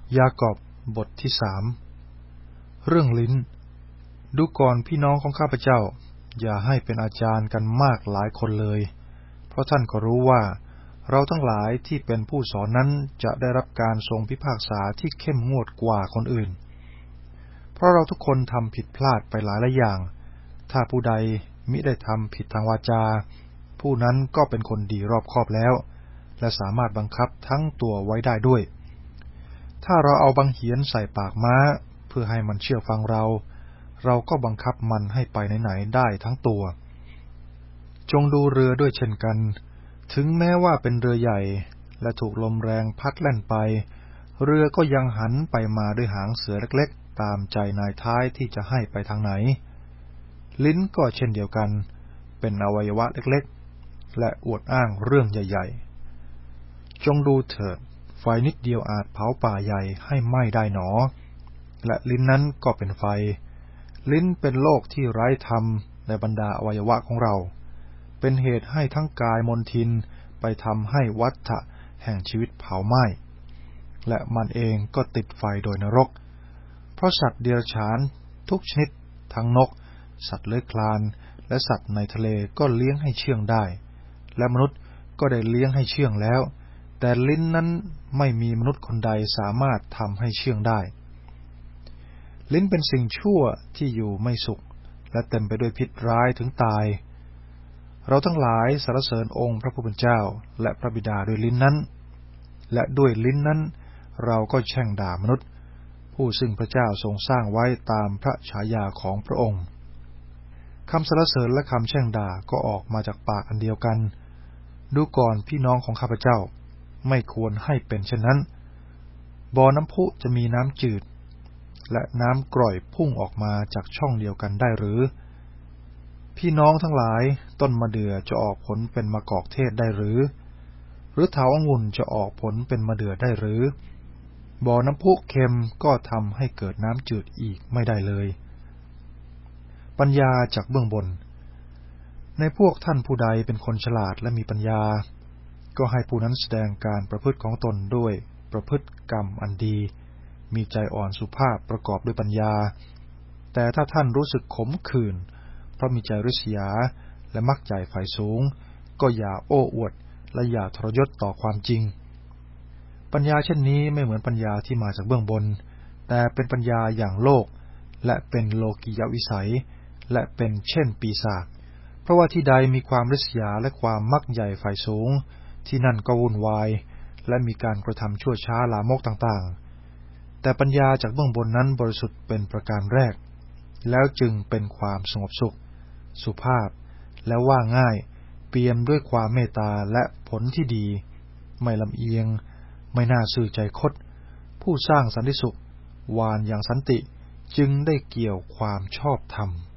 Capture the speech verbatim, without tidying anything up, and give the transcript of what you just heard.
ยากอบบทที่สามเรื่องลิ้นดูก่อนพี่น้องของข้าพเจ้าอย่าให้เป็นอาจารย์กันมากหลายคนเลยเพราะท่านก็รู้ว่าเราทั้งหลายที่เป็นผู้สอนนั้นจะได้รับการทรงพิพากษาที่เข้มงวดกว่าคนอื่นเพราะเราทุกคนทำผิดพลาดไปหลายหลายอย่างถ้าผู้ใดมิได้ทำผิดทางวาจาผู้นั้นก็เป็นคนดีรอบคอบแล้วและสามารถบังคับทั้งตัวไว้ได้ด้วยถ้าเราเอาบังเหียนใส่ปากม้าเพื่อให้มันเชื่อฟังเราเราก็บังคับมันให้ไปไหนๆได้ทั้งตัวจงดูเรือด้วยเช่นกันถึงแม้ว่าเป็นเรือใหญ่และถูกลมแรงพัดแล่นไปเรือก็ยังหันไปมาด้วยหางเสือเล็กๆตามใจนายท้ายที่จะให้ไปทางไหนลิ้นก็เช่นเดียวกันเป็นอวัยวะเล็กๆและอวดอ้างเรื่องใหญ่ๆจงดูเถิดไฟนิดเดียวอาจเผาป่าใหญ่ให้ไหม้ได้หนอและลิ้นนั้นก็เป็นไฟลิ้นเป็นโรคที่ไร้ธรรมในบรรดาอวัยวะของเราเป็นเหตุให้ทั้งกายมลทินไปทำให้วัฏฏะแห่งชีวิตเผาไหม้และมันเองก็ติดไฟโดยนรกเพราะสัตว์เดรัจฉานทุกชนิดทั้งนกสัตว์เลื้อยคลานและสัตว์ในทะเลก็เลี้ยงให้เชื่องได้และมนุษย์ก็ได้เลี้ยงให้เชื่องแล้วแต่ลิ้นนั้นไม่มีมนุษย์คนใดสามารถทำให้เชื่องได้ลิ้นเป็นสิ่งชั่วที่อยู่ไม่สุขและเต็มไปด้วยพิษร้ายถึงตายเราทั้งหลายสรรเสริญองค์พระผู้เป็นเจ้าและพระบิดาด้วยลิ้นนั้นและด้วยลิ้นนั้นเราก็แช่งด่ามนุษย์ผู้ซึ่งพระเจ้าทรงสร้างไว้ตามพระฉายาของพระองค์คำสรรเสริญและคำแช่งด่าก็ออกมาจากปากอันเดียวกันดูก่อนพี่น้องของข้าพเจ้าไม่ควรให้เป็นเช่นนั้นบ่อน้ำพุจะมีน้ำจืดและน้ำกร่อยพุ่งออกมาจากช่องเดียวกันได้หรือพี่น้องทั้งหลายต้นมะเดื่อจะออกผลเป็นมะกอกเทศได้หรือหรือเถาองุ่นจะออกผลเป็นมะเดื่อได้หรือบ่อน้ำพุเค็มก็ทำให้เกิดน้ำจืดอีกไม่ได้เลยปัญญาจากเบื้องบนในพวกท่านผู้ใดเป็นคนฉลาดและมีปัญญาก็ให้ผู้นั้นแสดงการประพฤติของตนด้วยประพฤติกรรมอันดีมีใจอ่อนสุภาพประกอบด้วยปัญญาแต่ถ้าท่านรู้สึกขมขื่นเพราะมีใจริษยาและมักใหญ่ฝ่ายสูงก็อย่าโอ้อวดและอย่าทรยศต่อความจริงปัญญาเช่นนี้ไม่เหมือนปัญญาที่มาจากเบื้องบนแต่เป็นปัญญาอย่างโลกและเป็นโลกิยวิสัยและเป็นเช่นปีศาจเพราะว่าที่ใดมีความริษยาและความมักใหญ่ฝ่ายสูงที่นั่นก็วุ่นวายและมีการกระทำชั่วช้าลามกต่างๆแต่ปัญญาจากเบื้องบนนั้นบริสุทธิ์เป็นประการแรกแล้วจึงเป็นความสงบสุขสุภาพและว่าง่ายเปี่ยมด้วยความเมตตาและผลที่ดีไม่ลำเอียงไม่น่าซื่อใจคดผู้สร้างสันติสุขวานอย่างสันติจึงได้เกี่ยวความชอบธรรม